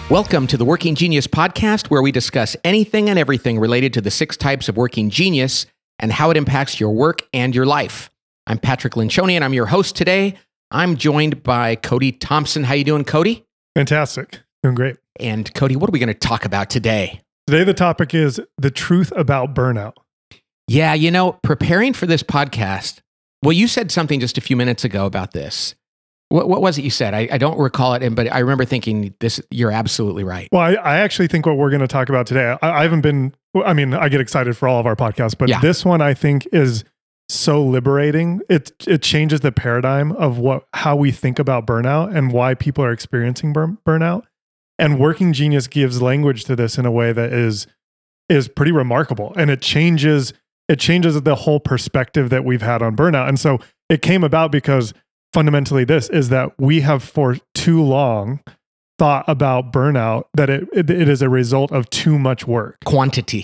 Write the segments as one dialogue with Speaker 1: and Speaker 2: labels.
Speaker 1: Welcome to the Working Genius podcast, where we discuss anything and everything related to the 6 types of working genius and how it impacts your work and your life. I'm Patrick Lencioni, and I'm your host today. I'm joined by Cody Thompson. How you doing, Cody?
Speaker 2: Fantastic. Doing great.
Speaker 1: And Cody, what are we going to talk about today?
Speaker 2: Today, the topic is the truth about burnout.
Speaker 1: Yeah, you know, preparing for this podcast, well, you said something just a few minutes ago about this. What was it you said? I don't recall it, but I remember thinking this. You're absolutely right.
Speaker 2: Well, I actually think what we're going to talk about today, I haven't been, I mean, I get excited for all of our podcasts, but this one I think is so liberating. It changes the paradigm of how we think about burnout and why people are experiencing burnout. And Working Genius gives language to this in a way that is pretty remarkable. And it changes the whole perspective that we've had on burnout. And so it came about because fundamentally this is that we have for too long thought about burnout that it is a result of too much work.
Speaker 1: Quantity.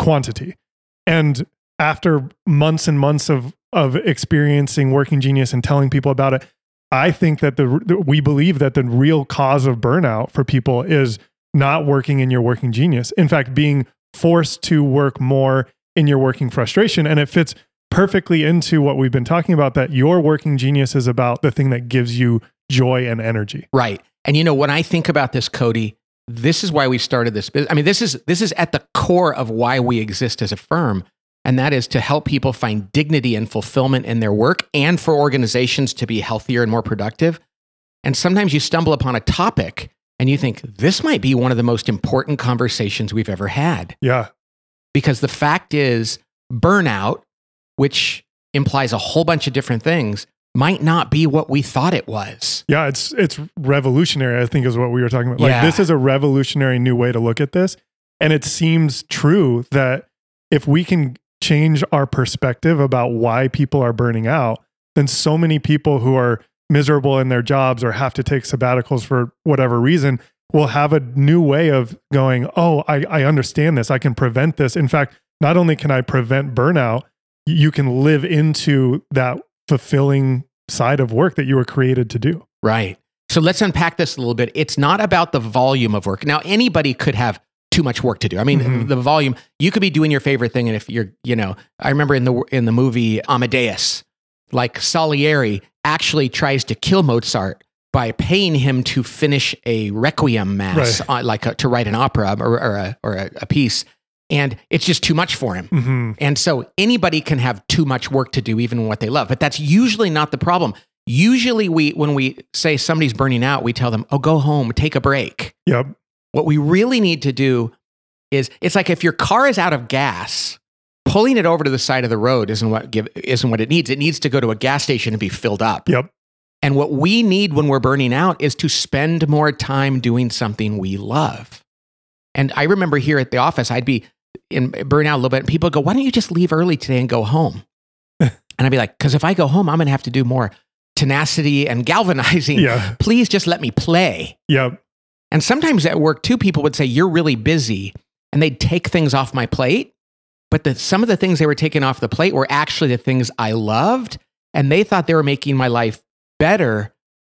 Speaker 2: And after months and months of experiencing Working Genius and telling people about it, I think that we believe that the real cause of burnout for people is not working in your Working Genius. In fact, being forced to work more in your working frustration. And it fits perfectly into what we've been talking about, that your Working Genius is about the thing that gives you joy and energy.
Speaker 1: Right. And you know, when I think about this, Cody, this is why we started this business. I mean, this is at the core of why we exist as a firm. And that is to help people find dignity and fulfillment in their work, and for organizations to be healthier and more productive. And sometimes you stumble upon a topic and you think, this might be one of the most important conversations we've ever had.
Speaker 2: Yeah.
Speaker 1: Because the fact is, burnout, which implies a whole bunch of different things, might not be what we thought it was.
Speaker 2: Yeah, it's revolutionary, I think is what we were talking about. Like, this is a revolutionary new way to look at this. And it seems true that if we can change our perspective about why people are burning out, then so many people who are miserable in their jobs or have to take sabbaticals for whatever reason will have a new way of going, oh, I understand this. I can prevent this. In fact, not only can I prevent burnout, you can live into that fulfilling side of work that you were created to do.
Speaker 1: Right. So let's unpack this a little bit. It's not about the volume of work. Now, anybody could have too much work to do. I mean, the volume, you could be doing your favorite thing. And if you're, I remember in the movie Amadeus, like Salieri actually tries to kill Mozart by paying him to finish a requiem mass, to write an opera or a piece. And it's just too much for him.
Speaker 2: Mm-hmm.
Speaker 1: And so anybody can have too much work to do, even what they love. But that's usually not the problem. Usually when we say somebody's burning out, we tell them, oh, go home, take a break.
Speaker 2: Yep.
Speaker 1: What we really need to do is, it's like if your car is out of gas, pulling it over to the side of the road isn't what it needs. It needs to go to a gas station and be filled up.
Speaker 2: Yep.
Speaker 1: And what we need when we're burning out is to spend more time doing something we love. And I remember here at the office, I'd be in burnout a little bit, and people go, why don't you just leave early today and go home? And I'd be like, because if I go home, I'm going to have to do more tenacity and galvanizing.
Speaker 2: Yeah.
Speaker 1: Please just let me play.
Speaker 2: Yep.
Speaker 1: And sometimes at work too, people would say, you're really busy, and they'd take things off my plate. But some of the things they were taking off the plate were actually the things I loved. And they thought they were making my life better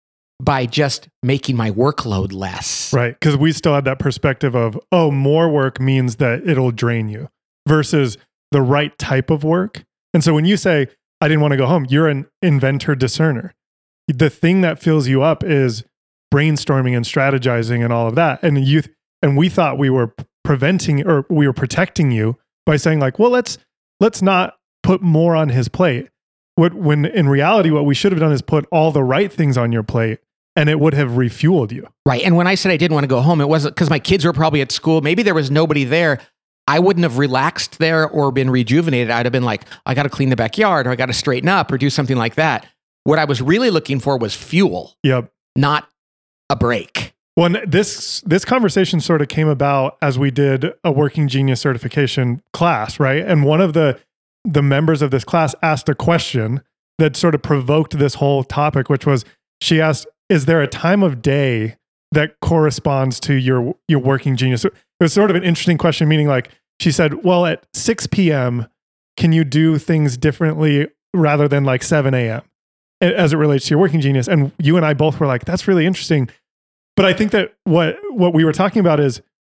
Speaker 1: by just making my workload less.
Speaker 2: Right. Because we still had that perspective of, oh, more work means that it'll drain you versus the right type of work. And so when you say, I didn't want to go home, you're an inventor discerner. The thing that fills you up is brainstorming and strategizing and all of that. And we thought we were preventing, or we were protecting you by saying like, well, let's not put more on his plate. When in reality, what we should have done is put all the right things on your plate, and it would have refueled you.
Speaker 1: Right. And when I said I didn't want to go home, it wasn't because my kids were probably at school. Maybe there was nobody there. I wouldn't have relaxed there or been rejuvenated. I'd have been like, I got to clean the backyard, or I got to straighten up, or do something like that. What I was really looking for was fuel.
Speaker 2: Yep.
Speaker 1: Not a break.
Speaker 2: Well, this conversation sort of came about as we did a Working Genius certification class, right? And one of the members of this class asked a question that sort of provoked this whole topic, which was, she asked, is there a time of day that corresponds to your Working Genius? It was sort of an interesting question, meaning like, she said, well, at 6 p.m., can you do things differently rather than like 7 a.m. as it relates to your Working Genius? And you and I both were like, that's really interesting. But I think that what we were talking about is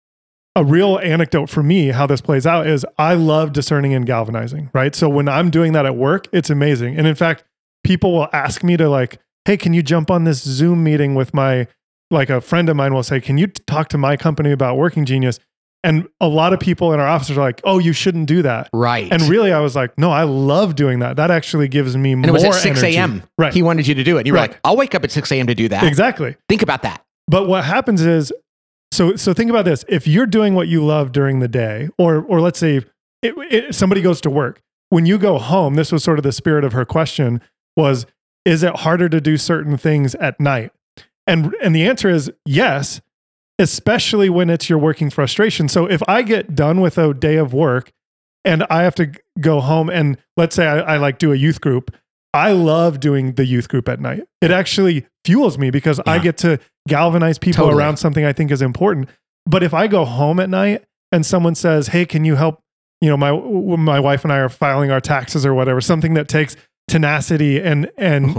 Speaker 2: a real anecdote for me, how this plays out is I love discerning and galvanizing, right? So when I'm doing that at work, it's amazing. And in fact, people will ask me to like, hey, can you jump on this Zoom meeting with like a friend of mine will say, can you talk to my company about Working Genius? And a lot of people in our offices are like, oh, you shouldn't do that.
Speaker 1: Right.
Speaker 2: And really, I was like, no, I love doing that. That actually gives me more energy.
Speaker 1: And it was at 6 a.m.
Speaker 2: Right.
Speaker 1: He wanted you to do it. And you were like, I'll wake up at 6 a.m. to do that.
Speaker 2: Exactly.
Speaker 1: Think about that.
Speaker 2: But what happens is, so think about this. If you're doing what you love during the day, or let's say somebody goes to work, when you go home, this was sort of the spirit of her question was, is it harder to do certain things at night? And the answer is yes, especially when it's your working frustration. So if I get done with a day of work and I have to go home and let's say I like do a youth group, I love doing the youth group at night. It actually fuels me because I get to galvanize people around something I think is important. But if I go home at night and someone says, hey, can you help? You know, my wife and I are filing our taxes or whatever, something that takes tenacity and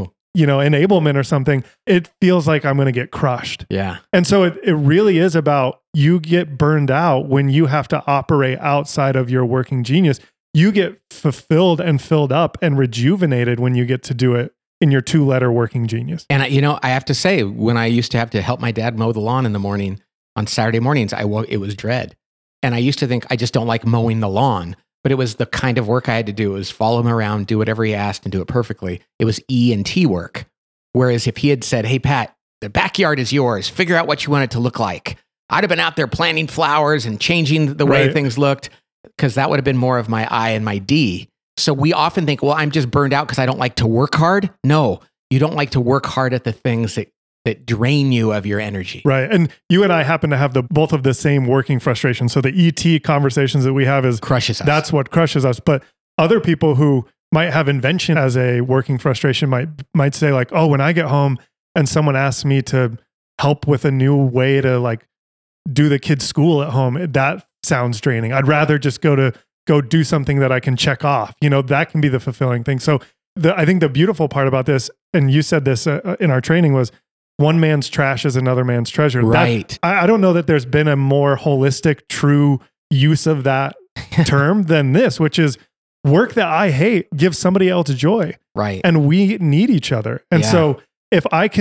Speaker 2: enablement or something, it feels like I'm going to get crushed.
Speaker 1: Yeah.
Speaker 2: And so it really is about you get burned out when you have to operate outside of your working genius. You get fulfilled and filled up and rejuvenated when you get to do it in your 2-letter working genius.
Speaker 1: And I have to say, when I used to have to help my dad mow the lawn in the morning, on Saturday mornings, it was dread. And I used to think I just don't like mowing the lawn. But it was the kind of work I had to do. It was follow him around, do whatever he asked, and do it perfectly. It was E&T work. Whereas if he had said, hey, Pat, the backyard is yours. Figure out what you want it to look like. I'd have been out there planting flowers and changing the way things looked, because that would have been more of my I and my D. So we often think, well, I'm just burned out because I don't like to work hard. No, you don't like to work hard at the things that drain you of your energy.
Speaker 2: Right. And you and I happen to have both of the same working frustration. So the ET conversations that we have
Speaker 1: crushes us.
Speaker 2: That's what crushes us. But other people who might have invention as a working frustration might say like, oh, when I get home and someone asks me to help with a new way to like do the kids' school at home, that sounds draining. I'd rather just go do something that I can check off. You know, that can be the fulfilling thing. So I think the beautiful part about this, and you said this in our training, was one man's trash is another man's treasure.
Speaker 1: Right.
Speaker 2: I don't know that there's been a more holistic, true use of that term than this, which is work that I hate gives somebody else joy.
Speaker 1: Right.
Speaker 2: And we need each other. And so if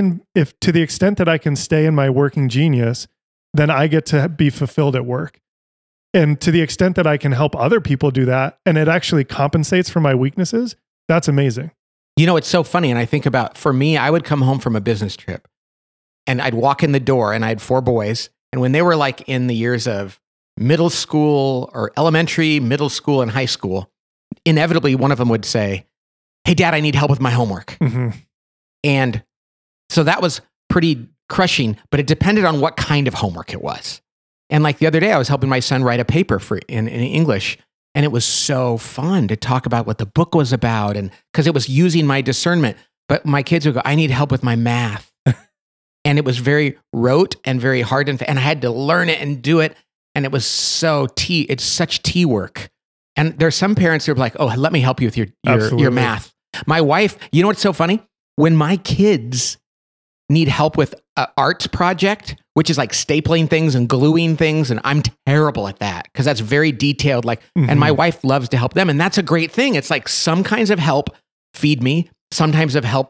Speaker 2: to the extent that I can stay in my working genius, then I get to be fulfilled at work. And to the extent that I can help other people do that, and it actually compensates for my weaknesses, that's amazing.
Speaker 1: You know, it's so funny. And I think about, for me, I would come home from a business trip and I'd walk in the door and I had 4 boys. And when they were like in the years of middle school or elementary, middle school, and high school, inevitably one of them would say, hey, Dad, I need help with my homework.
Speaker 2: Mm-hmm.
Speaker 1: And so that was pretty crushing, but it depended on what kind of homework it was. And like the other day, I was helping my son write a paper in English. And it was so fun to talk about what the book was about. And because it was using my discernment. But my kids would go, I need help with my math. And it was very rote and very hard. And I had to learn it and do it. And it was it's such T work. And there's some parents who are like, oh, let me help you with your math. My wife, you know what's so funny? When my kids need help with an arts project, which is like stapling things and gluing things, and I'm terrible at that because that's very detailed. Like, and my wife loves to help them, and that's a great thing. It's like some kinds of help feed me, some kinds of help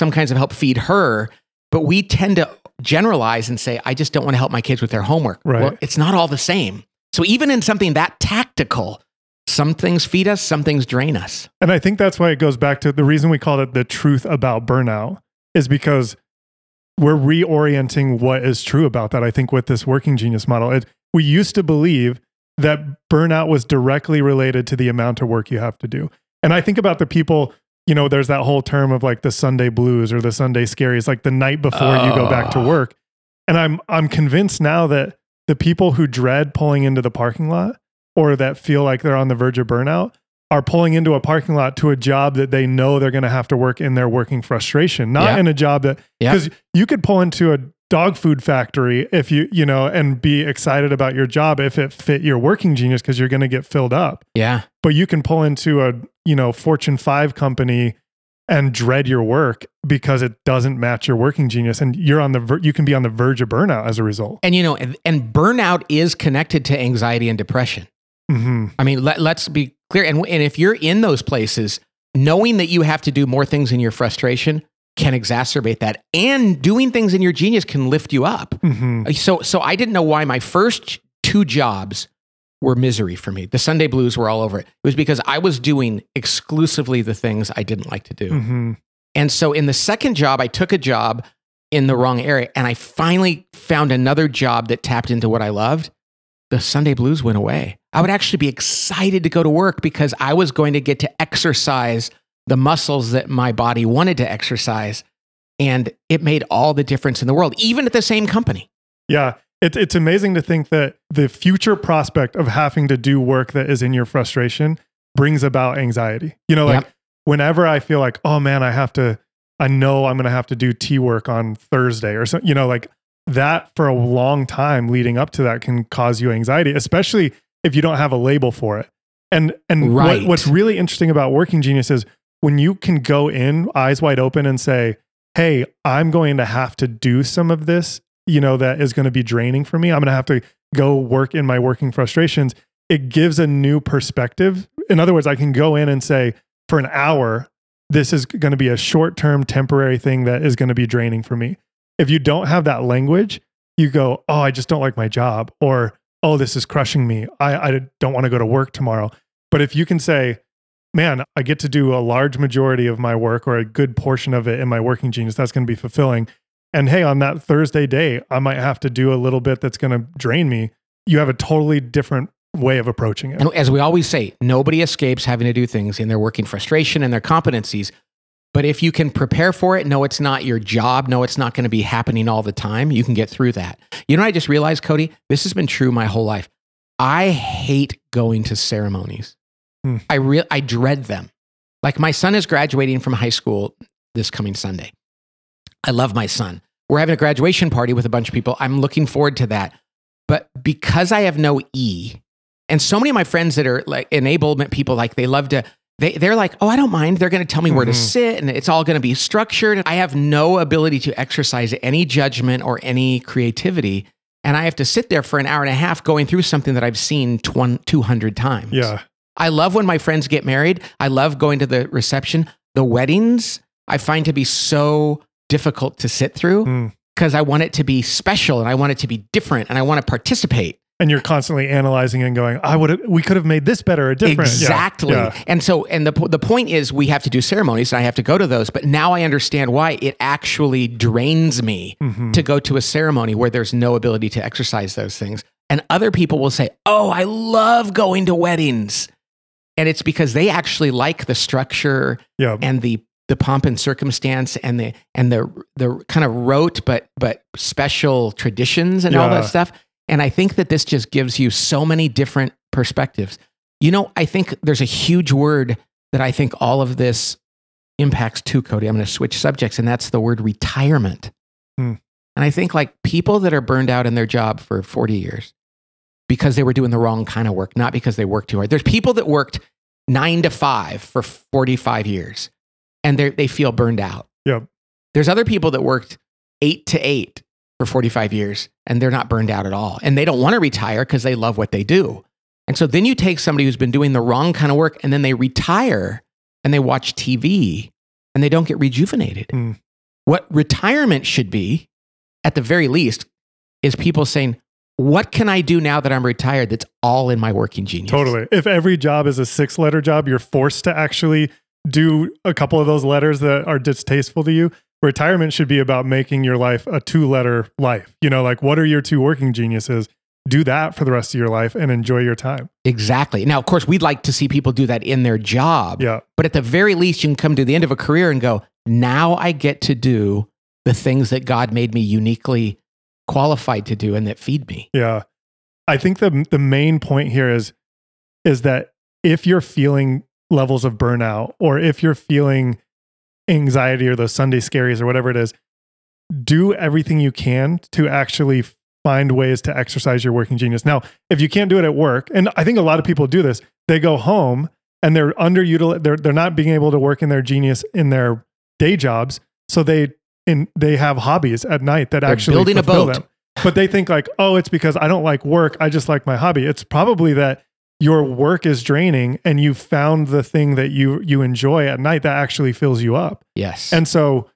Speaker 1: feed her. But we tend to generalize and say, I just don't want to help my kids with their homework.
Speaker 2: Right.
Speaker 1: Well, it's not all the same. So even in something that tactical, some things feed us, some things drain us.
Speaker 2: And I think that's why it goes back to the reason we call it the truth about burnout is because we're reorienting what is true about that. I think with this working genius model, we used to believe that burnout was directly related to the amount of work you have to do. And I think about the people, you know, there's that whole term of like the Sunday blues or the Sunday scaries, like the night before you go back to work. And I'm convinced now that the people who dread pulling into the parking lot or that feel like they're on the verge of burnout are pulling into a parking lot to a job that they know they're going to have to work in their working frustration, not in a job that, because you could pull into a dog food factory if you know, and be excited about your job if it fit your working genius because you're going to get filled up.
Speaker 1: Yeah.
Speaker 2: But you can pull into a, Fortune 5 company and dread your work because it doesn't match your working genius, and you're on the you can be on the verge of burnout as a result.
Speaker 1: And and burnout is connected to anxiety and depression.
Speaker 2: Mm-hmm.
Speaker 1: I mean, let's be clear. And if you're in those places, knowing that you have to do more things in your frustration can exacerbate that, and doing things in your genius can lift you up.
Speaker 2: Mm-hmm.
Speaker 1: So I didn't know why my first 2 jobs were misery for me. The Sunday blues were all over it. It was because I was doing exclusively the things I didn't like to do.
Speaker 2: Mm-hmm.
Speaker 1: And so in the second job, I took a job in the wrong area, and I finally found another job that tapped into what I loved. The Sunday blues went away. I would actually be excited to go to work because I was going to get to exercise the muscles that my body wanted to exercise. And it made all the difference in the world, even at the same company.
Speaker 2: Yeah. It's amazing to think that the future prospect of having to do work that is in your frustration brings about anxiety. Whenever I feel like, oh man, I know I'm going to have to do T work on Thursday or something, like that for a long time leading up to that can cause you anxiety, especially if you don't have a label for it. And
Speaker 1: right.
Speaker 2: What's really interesting about Working Genius is when you can go in eyes wide open and say, hey, I'm going to have to do some of this, that is going to be draining for me. I'm going to have to go work in my working frustrations. It gives a new perspective. In other words, I can go in and say, for an hour, this is going to be a short-term temporary thing that is going to be draining for me. If you don't have that language, you go, oh, I just don't like my job, or, oh, this is crushing me. I don't want to go to work tomorrow. But if you can say, man, I get to do a large majority of my work or a good portion of it in my working genius, that's going to be fulfilling. And hey, on that Thursday day, I might have to do a little bit that's going to drain me. You have a totally different way of approaching it.
Speaker 1: And as we always say, nobody escapes having to do things in their working frustration and their competencies. But if you can prepare for it, know it's not your job, know it's not going to be happening all the time, you can get through that. You know what I just realized, Cody? This has been true my whole life. I hate going to ceremonies. I dread them. Like my son is graduating from high school this coming Sunday. I love my son. We're having a graduation party with a bunch of people. I'm looking forward to that. But because I have no E, and so many of my friends that are like enablement people, like they love to, they're like, oh, I don't mind. They're going to tell me where to sit and it's all going to be structured. I have no ability to exercise any judgment or any creativity. And I have to sit there for an hour and a half going through something that I've seen 200 times.
Speaker 2: Yeah.
Speaker 1: I love when my friends get married. I love going to the reception. The weddings, I find to be so difficult to sit through because I want it to be special and I want it to be different and I want to participate.
Speaker 2: And you're constantly analyzing and going, we could have made this better or different.
Speaker 1: Exactly. Yeah. And so, and the point is we have to do ceremonies and I have to go to those, but now I understand why it actually drains me to go to a ceremony where there's no ability to exercise those things. And other people will say, oh, I love going to weddings. And it's because they actually like the structure and the pomp and circumstance and the kind of rote but special traditions and all that stuff. And I think that this just gives you so many different perspectives. I think there's a huge word that I think all of this impacts too, Cody. I'm going to switch subjects, and that's the word retirement. And I think like people that are burned out in their job for 40 years because they were doing the wrong kind of work, not because they worked too hard. There's people that worked 9 to 5 for 45 years and they feel burned out.
Speaker 2: Yep.
Speaker 1: There's other people that worked 8 to 8 for 45 years and they're not burned out at all. And they don't want to retire because they love what they do. And so then you take somebody who's been doing the wrong kind of work and then they retire and they watch TV and they don't get rejuvenated. What retirement should be, at the very least, is people saying, what can I do now that I'm retired that's all in my working genius?
Speaker 2: Totally. If every job is a 6-letter job, you're forced to actually do a couple of those letters that are distasteful to you. Retirement should be about making your life a 2-letter life. Like what are your 2 working geniuses? Do that for the rest of your life and enjoy your time.
Speaker 1: Exactly. Now, of course, we'd like to see people do that in their job.
Speaker 2: Yeah.
Speaker 1: But at the very least, you can come to the end of a career and go, now I get to do the things that God made me uniquely qualified to do and that feed me.
Speaker 2: Yeah. I think the main point here is that if you're feeling levels of burnout or if you're feeling anxiety or those Sunday scaries or whatever it is, do everything you can to actually find ways to exercise your working genius. Now, if you can't do it at work, and I think a lot of people do this, they go home and they're underutilized. They're not being able to work in their genius in their day jobs. So they have hobbies at night that actually
Speaker 1: building a boat.
Speaker 2: Them. But they think like, oh, it's because I don't like work. I just like my hobby. It's probably that your work is draining and you found the thing that you enjoy at night that actually fills you up.
Speaker 1: Yes.
Speaker 2: And so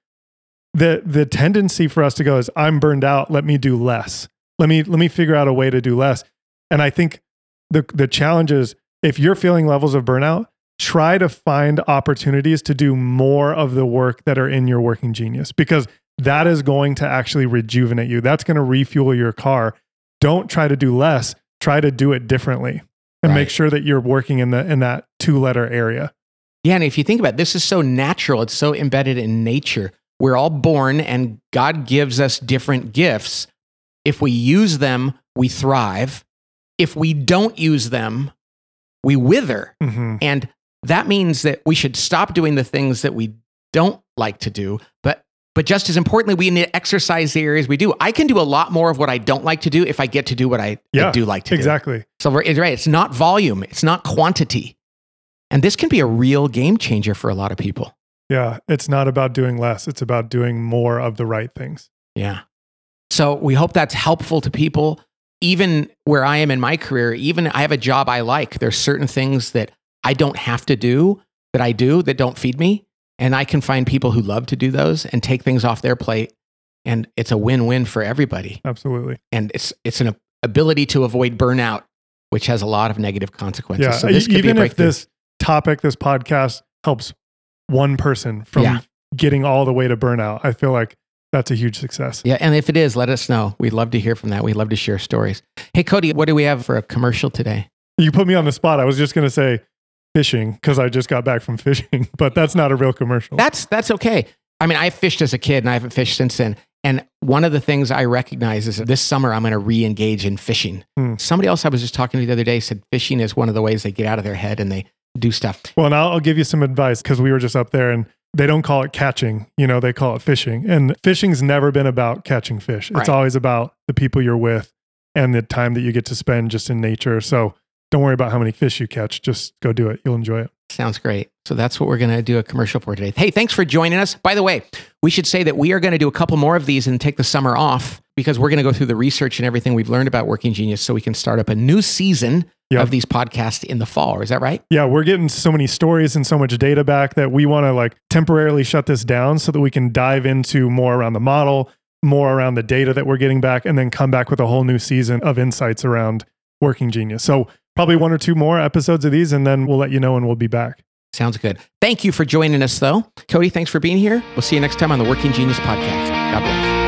Speaker 2: the tendency for us to go is, I'm burned out. Let me do less. Let me figure out a way to do less. And I think the challenge is, if you're feeling levels of burnout, try to find opportunities to do more of the work that are in your working genius, because that is going to actually rejuvenate you. That's going to refuel your car. Don't try to do less. Try to do it differently, and make sure that you're working in that 2-letter area.
Speaker 1: Yeah, and if you think about it, this is so natural. It's so embedded in nature. We're all born, and God gives us different gifts. If we use them, we thrive. If we don't use them, we wither.
Speaker 2: Mm-hmm.
Speaker 1: And that means that we should stop doing the things that we don't like to do. But just as importantly, we need to exercise the areas we do. I can do a lot more of what I don't like to do if I get to do what I do like to do.
Speaker 2: Exactly.
Speaker 1: So right, it's not volume. It's not quantity. And this can be a real game changer for a lot of people.
Speaker 2: Yeah. It's not about doing less. It's about doing more of the right things.
Speaker 1: Yeah. So we hope that's helpful to people. Even where I am in my career, even I have a job I like. There's certain things that I don't have to do that I do that don't feed me. And I can find people who love to do those and take things off their plate. And it's a win-win for everybody.
Speaker 2: Absolutely.
Speaker 1: And it's an ability to avoid burnout, which has a lot of negative consequences.
Speaker 2: Yeah.
Speaker 1: So this could
Speaker 2: even
Speaker 1: be a
Speaker 2: if this podcast helps one person from getting all the way to burnout, I feel like that's a huge success.
Speaker 1: Yeah. And if it is, let us know. We'd love to hear from that. We'd love to share stories. Hey, Cody, what do we have for a commercial today?
Speaker 2: You put me on the spot. I was just going to say fishing because I just got back from fishing, but that's not a real commercial.
Speaker 1: That's okay. I mean, I fished as a kid and I haven't fished since then. And one of the things I recognize is that this summer I'm going to re-engage in fishing. Somebody else I was just talking to the other day said fishing is one of the ways they get out of their head and they do stuff.
Speaker 2: Well, and I'll give you some advice, because we were just up there and they don't call it catching, they call it fishing. And fishing's never been about catching fish. It's always about the people you're with and the time that you get to spend just in nature. So don't worry about how many fish you catch. Just go do it. You'll enjoy it.
Speaker 1: Sounds great. So that's what we're going to do a commercial for today. Hey, thanks for joining us. By the way, we should say that we are going to do a couple more of these and take the summer off, because we're going to go through the research and everything we've learned about Working Genius so we can start up a new season of these podcasts in the fall. Is that right?
Speaker 2: Yeah, we're getting so many stories and so much data back that we want to temporarily shut this down so that we can dive into more around the model, more around the data that we're getting back, and then come back with a whole new season of insights around Working Genius. So probably 1 or 2 more episodes of these, and then we'll let you know and we'll be back.
Speaker 1: Sounds good. Thank you for joining us, though. Cody, thanks for being here. We'll see you next time on the Working Genius podcast. God bless.